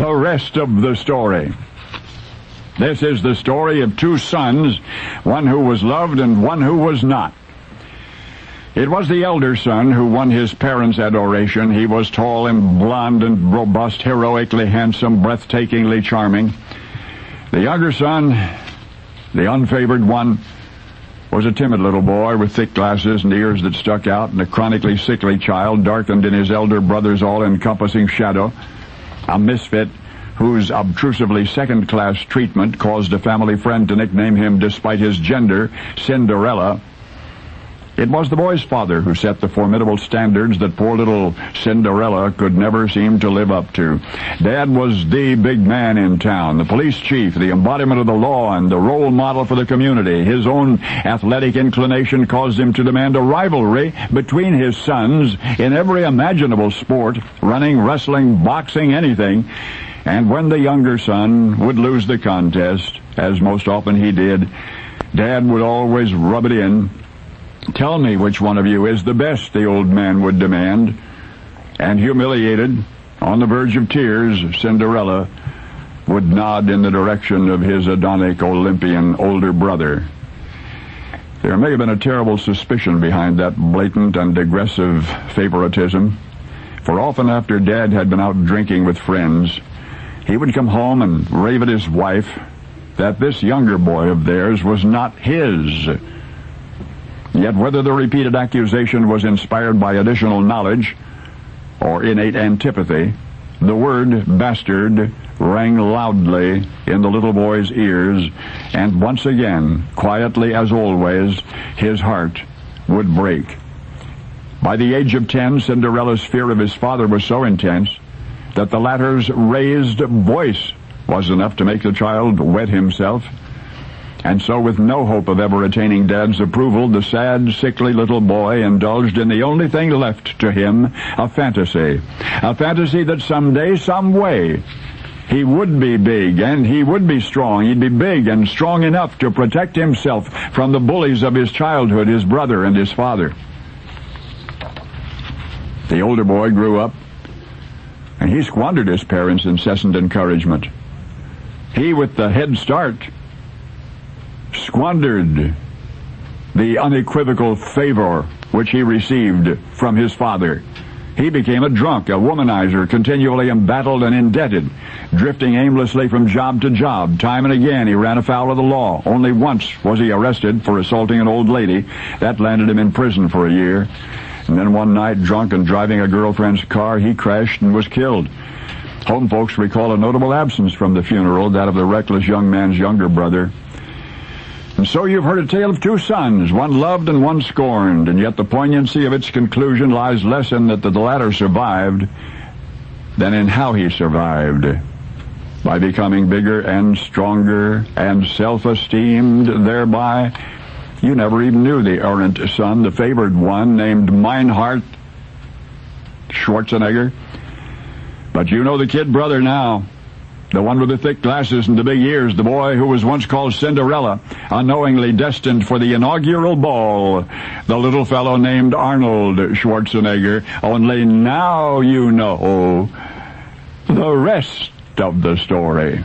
the rest of the story. This is the story of two sons, one who was loved and one who was not. It was the elder son who won his parents' adoration. He was tall and blond and robust, heroically handsome, breathtakingly charming. The younger son, the unfavored one, was a timid little boy with thick glasses and ears that stuck out, and a chronically sickly child darkened in his elder brother's all-encompassing shadow, a misfit whose obtrusively second-class treatment caused a family friend to nickname him, despite his gender, Cinderella. It was the boy's father who set the formidable standards that poor little Cinderella could never seem to live up to. Dad was the big man in town, the police chief, the embodiment of the law, and the role model for the community. His own athletic inclination caused him to demand a rivalry between his sons in every imaginable sport, running, wrestling, boxing, anything. And when the younger son would lose the contest, as most often he did, Dad would always rub it in. "Tell me which one of you is the best," the old man would demand. And humiliated, on the verge of tears, Cinderella would nod in the direction of his Adonic Olympian older brother. There may have been a terrible suspicion behind that blatant and aggressive favoritism, for often after Dad had been out drinking with friends, he would come home and rave at his wife that this younger boy of theirs was not his. Yet whether the repeated accusation was inspired by additional knowledge or innate antipathy, the word bastard rang loudly in the little boy's ears, and once again, quietly as always, his heart would break. By the age of 10, Cinderella's fear of his father was so intense that the latter's raised voice was enough to make the child wet himself. And so, with no hope of ever attaining Dad's approval, the sad, sickly little boy indulged in the only thing left to him, a fantasy. A fantasy that someday, some way, he would be big and he would be strong. He'd be big and strong enough to protect himself from the bullies of his childhood, his brother and his father. The older boy grew up, and he squandered his parents' incessant encouragement. He, with the head start, squandered the unequivocal favor which he received from his father. He became a drunk, a womanizer, continually embattled and indebted, drifting aimlessly from job to job. Time and again he ran afoul of the law. Only once was he arrested for assaulting an old lady. That landed him in prison for a year. And then one night, drunk and driving a girlfriend's car, he crashed and was killed. Home folks recall a notable absence from the funeral, that of the reckless young man's younger brother. And so you've heard a tale of two sons, one loved and one scorned, and yet the poignancy of its conclusion lies less in that the latter survived than in how he survived. By becoming bigger and stronger and self-esteemed thereby, you never even knew the errant son, the favored one, named Meinhard Schwarzenegger. But you know the kid brother now. The one with the thick glasses and the big ears, the boy who was once called Cinderella, unknowingly destined for the inaugural ball, the little fellow named Arnold Schwarzenegger. Only now you know the rest of the story.